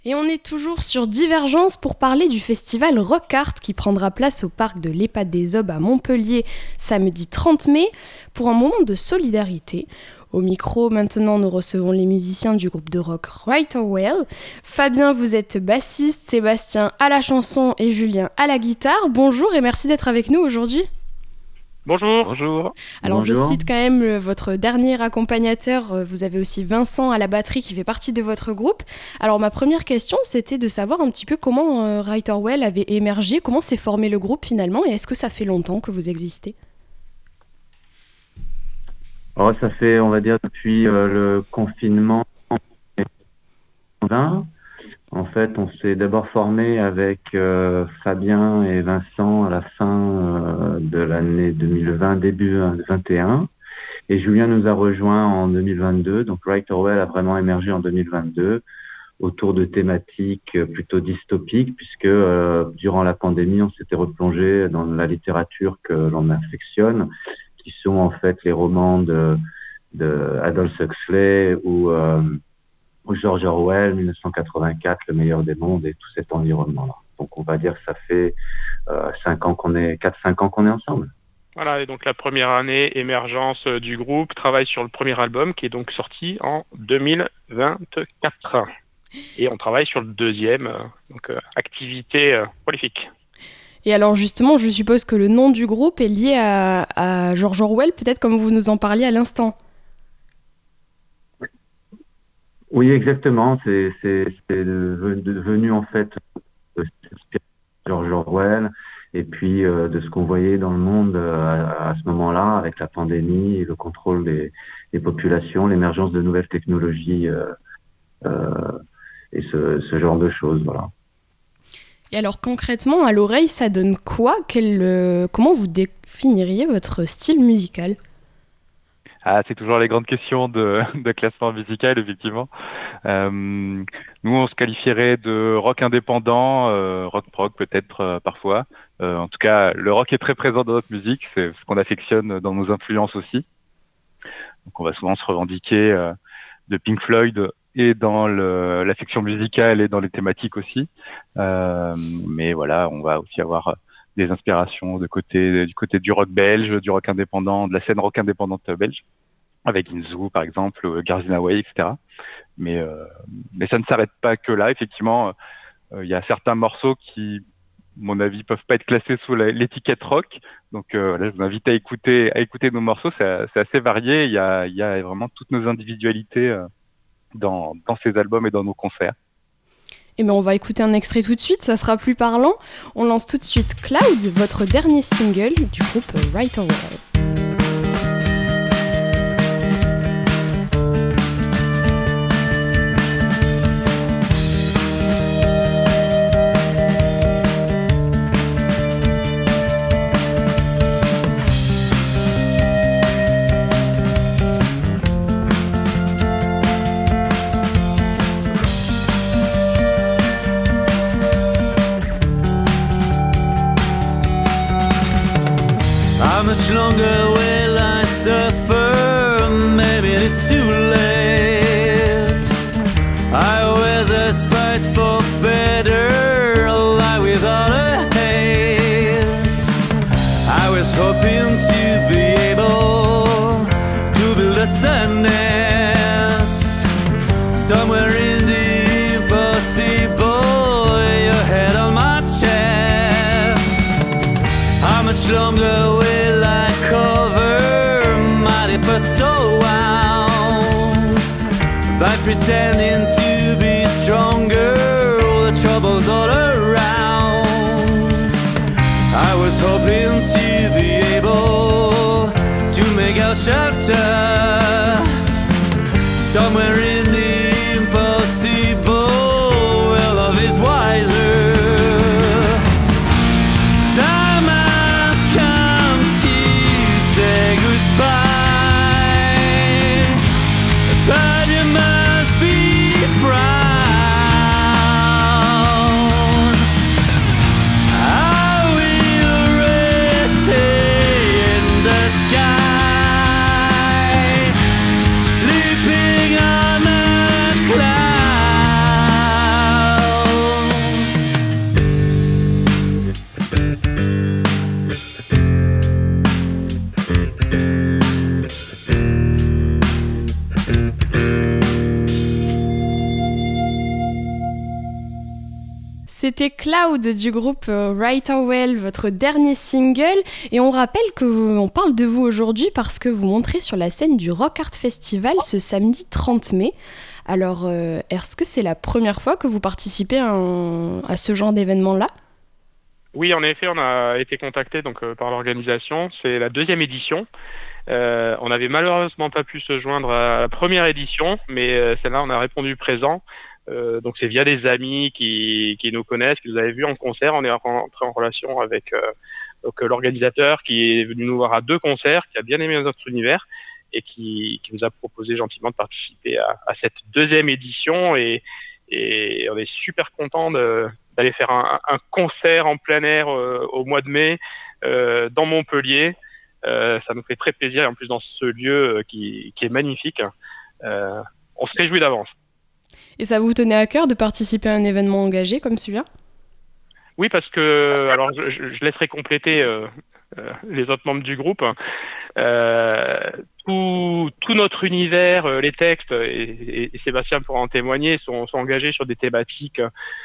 Et on est toujours sur Divergence pour parler du festival Rock Art qui prendra place au parc de l'EHPAD des Aubes à Montpellier samedi 30 mai pour un moment de solidarité. Au micro, maintenant, nous recevons les musiciens du groupe de rock Right or Well. Fabien, vous êtes bassiste, Sébastien à la chanson et Julien à la guitare. Bonjour et merci d'être avec nous aujourd'hui. Bonjour. Bonjour. Alors je cite quand même votre dernier accompagnateur, vous avez aussi Vincent à la batterie qui fait partie de votre groupe. Alors ma première question c'était de savoir un petit peu comment Right or Well avait émergé, comment s'est formé le groupe finalement et est-ce que ça fait longtemps que vous existez ? Alors, ça fait, on va dire, depuis le confinement 2020. En fait, on s'est d'abord formé avec Fabien et Vincent à la fin de l'année 2020, début 2021. Et Julien nous a rejoints en 2022. Donc, Right or Well a vraiment émergé en 2022 autour de thématiques plutôt dystopiques, puisque durant la pandémie, on s'était replongé dans la littérature que l'on affectionne, qui sont en fait les romans de Aldous Huxley ou George Orwell, 1984, Le meilleur des mondes et tout cet environnement-là. Donc on va dire que ça fait 4-5 ans qu'on est ensemble. Voilà, et donc la première année, émergence du groupe, travaille sur le premier album qui est donc sorti en 2024. Et on travaille sur le deuxième, activité prolifique. Et alors justement, je suppose que le nom du groupe est lié à George Orwell, peut-être comme vous nous en parliez à l'instant. Oui, exactement. C'est devenu en fait George Orwell et puis de ce qu'on voyait dans le monde à ce moment-là avec la pandémie et le contrôle des populations, l'émergence de nouvelles technologies et ce genre de choses, voilà. Et alors concrètement, à l'oreille, ça donne quoi ? Comment vous définiriez votre style musical ? C'est toujours les grandes questions de classement musical, effectivement. Nous, on se qualifierait de rock indépendant, rock prog peut-être parfois. En tout cas, le rock est très présent dans notre musique, c'est ce qu'on affectionne dans nos influences aussi. Donc, on va souvent se revendiquer de Pink Floyd et dans l'affection musicale et dans les thématiques aussi. Mais voilà, on va aussi avoir des inspirations du côté du rock belge, du rock indépendant, de la scène rock indépendante belge, avec Inzu par exemple, Garzina Way, etc. Mais ça ne s'arrête pas que là. Effectivement, il y a certains morceaux qui, à mon avis, peuvent pas être classés sous l'étiquette rock. Donc je vous invite à écouter nos morceaux. C'est assez varié. Il y a vraiment toutes nos individualités dans ces albums et dans nos concerts. Eh bien, on va écouter un extrait tout de suite, ça sera plus parlant. On lance tout de suite Cloud, votre dernier single du groupe Right or Well. How much longer will I suffer? Maybe it's too late. I always aspired for better, a life without a hate. I was hoping to be able to build a sun nest somewhere in the impossible, your head on my chest. How much longer will I cover my deepest wound by pretending to be stronger, the troubles all around? I was hoping to be able to make a shelter somewhere in the impossible, where love is wiser. Time has come to say goodbye, but you must be proud. I will rest here in the sky, sleeping on a C'était Cloud du groupe Right Well, votre dernier single. Et on rappelle qu'on parle de vous aujourd'hui parce que vous montrez sur la scène du Rock Art Festival ce samedi 30 mai. Alors, est-ce que c'est la première fois que vous participez à ce genre d'événement-là ? Oui, en effet, on a été contacté par l'organisation. C'est la 2e édition. On n'avait malheureusement pas pu se joindre à la première édition, mais celle-là, on a répondu présent. Donc c'est via des amis qui nous connaissent, qui nous avaient vus en concert. On est rentré en relation avec l'organisateur qui est venu nous voir à 2 concerts, qui a bien aimé notre univers et qui nous a proposé gentiment de participer à cette 2e édition. Et on est super content d'aller faire un concert en plein air au mois de mai dans Montpellier. Ça nous fait très plaisir, et en plus dans ce lieu qui est magnifique. On se réjouit d'avance. Et ça vous tenait à cœur de participer à un événement engagé comme celui-là ? Oui, parce que, alors je laisserai compléter les autres membres du groupe. Tout notre univers, les textes, et Sébastien pourra en témoigner, sont engagés sur des thématiques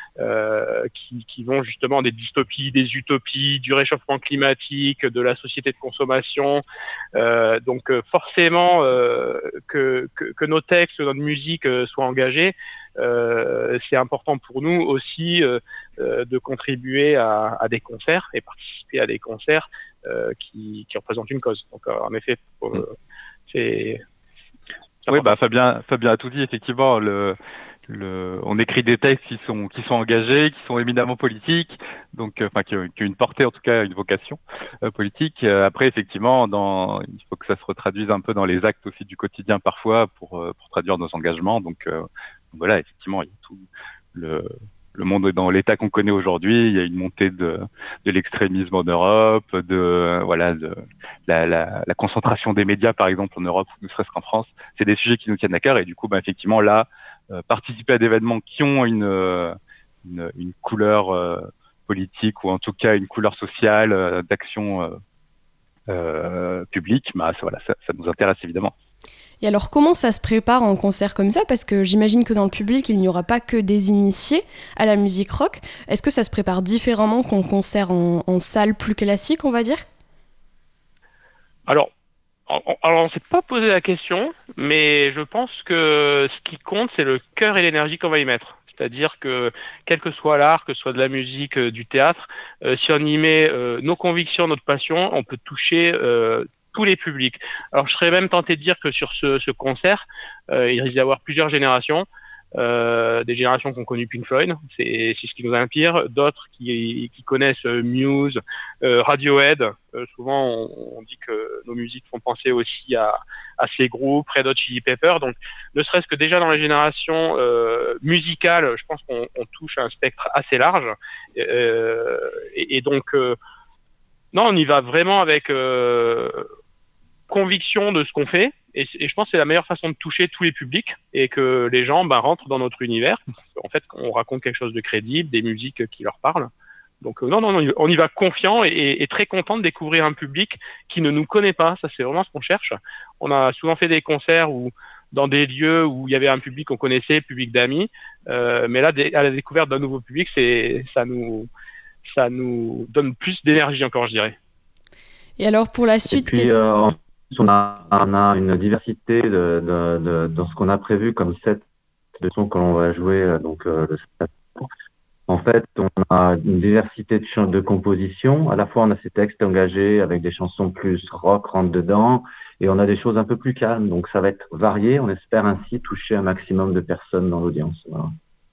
qui vont justement des dystopies, des utopies, du réchauffement climatique, de la société de consommation. Donc forcément que nos textes, notre musique soient engagés, c'est important pour nous aussi de contribuer à des concerts et participer à des concerts qui représentent une cause. Donc en effet, c'est oui, Fabien a tout dit, effectivement. On écrit des textes qui sont engagés, qui sont éminemment politiques, donc qui ont une portée, en tout cas une vocation politique. Après, effectivement, il faut que ça se retraduise un peu dans les actes aussi du quotidien parfois pour traduire nos engagements. Donc voilà, effectivement, il y a tout le monde est dans l'état qu'on connaît aujourd'hui. Il y a une montée de l'extrémisme en Europe, de la concentration des médias, par exemple, en Europe, ou ne serait-ce qu'en France. C'est des sujets qui nous tiennent à cœur, et du coup, effectivement, là, participer à des événements qui ont une couleur politique, ou en tout cas une couleur sociale, d'action publique, ça nous intéresse évidemment. Et alors, comment ça se prépare en concert comme ça ? Parce que j'imagine que dans le public, il n'y aura pas que des initiés à la musique rock. Est-ce que ça se prépare différemment qu'en concert en salle plus classique, on va dire ? Alors, on ne s'est pas posé la question, mais je pense que ce qui compte, c'est le cœur et l'énergie qu'on va y mettre. C'est-à-dire que, quel que soit l'art, que ce soit de la musique, du théâtre, si on y met nos convictions, notre passion, on peut toucher tous les publics. Alors, je serais même tenté de dire que sur ce concert, il risque d'y avoir plusieurs générations. Des générations qui ont connu Pink Floyd, c'est ce qui nous inspire, d'autres qui connaissent Muse, Radiohead. Souvent on dit que nos musiques font penser aussi à ces groupes, Red Hot Chili Peppers. Donc ne serait-ce que déjà dans les générations musicales, je pense qu'on touche un spectre assez large. Et donc non, on y va vraiment avec conviction de ce qu'on fait. Et je pense que c'est la meilleure façon de toucher tous les publics et que les gens rentrent dans notre univers. En fait, on raconte quelque chose de crédible, des musiques qui leur parlent. Donc non, on y va confiant et très content de découvrir un public qui ne nous connaît pas. Ça, c'est vraiment ce qu'on cherche. On a souvent fait des concerts dans des lieux où il y avait un public qu'on connaissait, public d'amis. Mais là, à la découverte d'un nouveau public, ça nous donne plus d'énergie encore, je dirais. Et alors, pour la suite... Et puis, on a une diversité dans ce qu'on a prévu comme set de sons que l'on va jouer le septembre. En fait, on a une diversité de compositions. À la fois, on a ces textes engagés avec des chansons plus rock rentre dedans, et on a des choses un peu plus calmes. Donc, ça va être varié. On espère ainsi toucher un maximum de personnes dans l'audience. Voilà.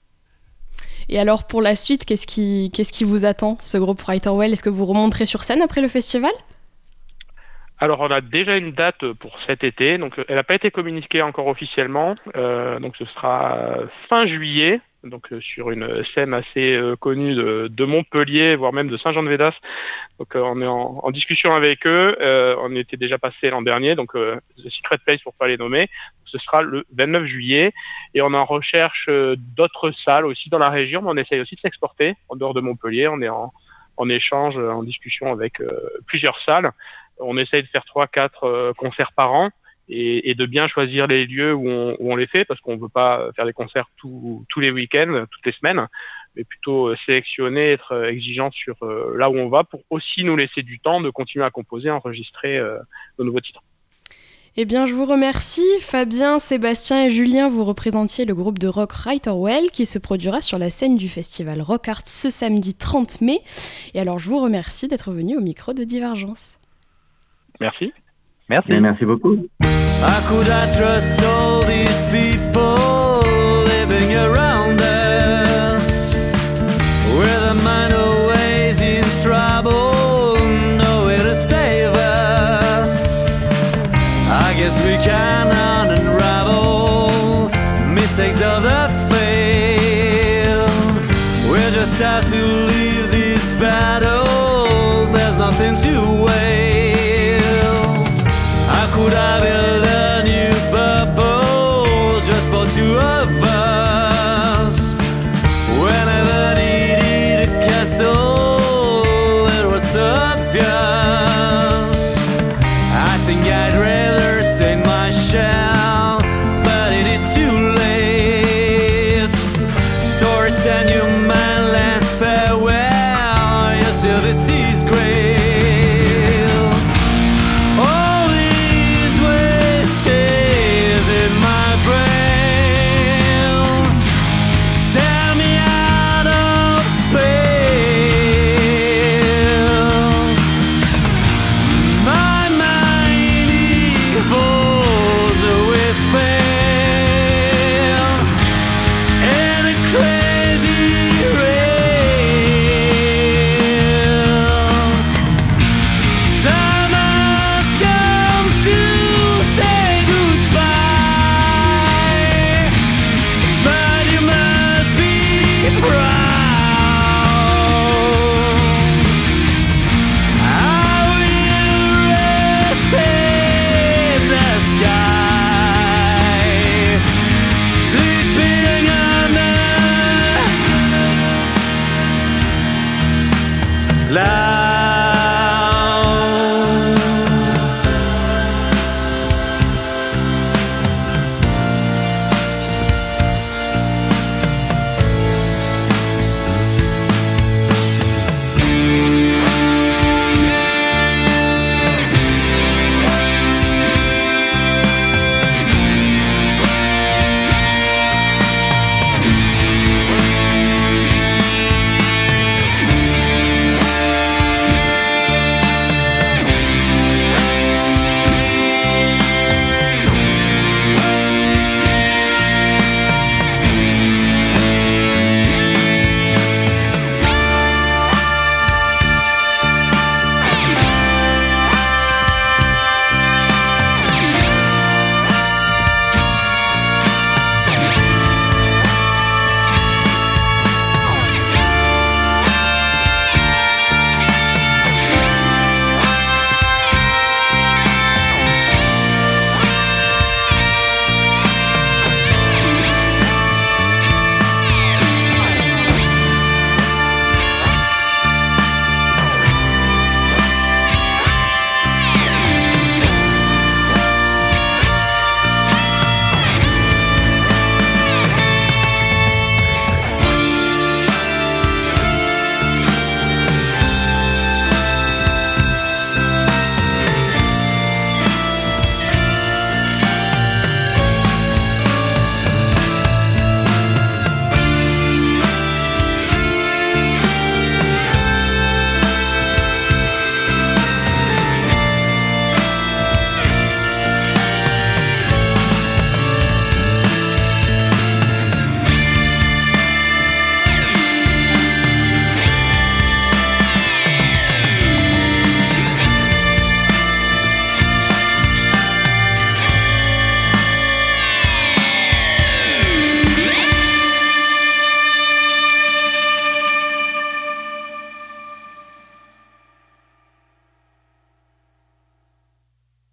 Et alors, pour la suite, qu'est-ce qui vous attend, ce groupe Right Well ? Est-ce que vous remonterez sur scène après le festival ? Alors, on a déjà une date pour cet été, donc elle n'a pas été communiquée encore officiellement, donc ce sera fin juillet, donc sur une scène assez connue de Montpellier, voire même de Saint-Jean-de-Védas. Donc on est en discussion avec eux, on était déjà passé l'an dernier, donc The Secret Place pour pas les nommer. Ce sera le 29 juillet, et on en recherche d'autres salles aussi dans la région, mais on essaye aussi de s'exporter en dehors de Montpellier. On est en échange, en discussion avec plusieurs salles. On essaye de faire 3-4 concerts par an et de bien choisir les lieux où on les fait, parce qu'on ne veut pas faire des concerts tous les week-ends, toutes les semaines. mais plutôt sélectionner, être exigeant sur là où on va pour aussi nous laisser du temps de continuer à composer, à enregistrer nos nouveaux titres. Eh bien, je vous remercie. Fabien, Sébastien et Julien, vous représentiez le groupe de rock Writerwell qui se produira sur la scène du festival Rock Art ce samedi 30 mai. Et alors, je vous remercie d'être venus au micro de Divergence. Merci. Merci. Et merci beaucoup. How could I trust all these people living around us? With a mind always in trouble, no way to save us. I guess we can unravel mistakes of the failed. We'll just have to leave this battle. There's nothing to wield. How could I build a new bubble just for two of us? When I never needed a castle, it was so obvious. I think I'd rather stay in my shell, but it is too late. Sorry, send you my last farewell. You're still the sea's great. All these wishes in my brain send me out of space. My mind evolves with pain and a crazy race. Time has come to say goodbye, but you must be proud.